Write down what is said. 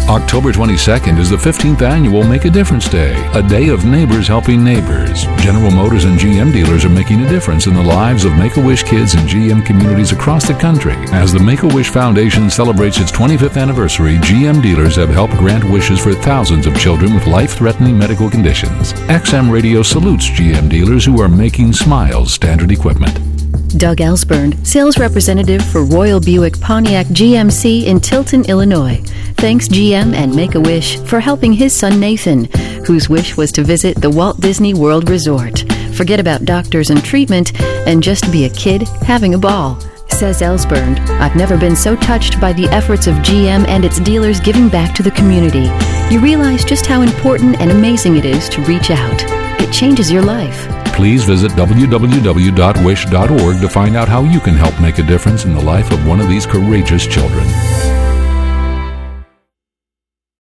October 22nd is the 15th annual Make a Difference Day, a day of neighbors helping neighbors. General Motors and GM dealers are making a difference in the lives of Make-A-Wish kids in GM communities across the country. As the Make-A-Wish Foundation celebrates its 25th anniversary, GM dealers have helped grant wishes for thousands of children with life-threatening medical conditions. XM Radio salutes GM dealers who are making smiles standard equipment. Doug Ellsburn, sales representative for Royal Buick Pontiac GMC in Tilton, Illinois, thanks GM and Make-A-Wish for helping his son Nathan, whose wish was to visit the Walt Disney World Resort, forget about doctors and treatment, and just be a kid having a ball. Says Ellsburn, "I've never been so touched by the efforts of GM and its dealers giving back to the community. You realize just how important and amazing it is to reach out. It changes your life." Please visit www.wish.org to find out how you can help make a difference in the life of one of these courageous children.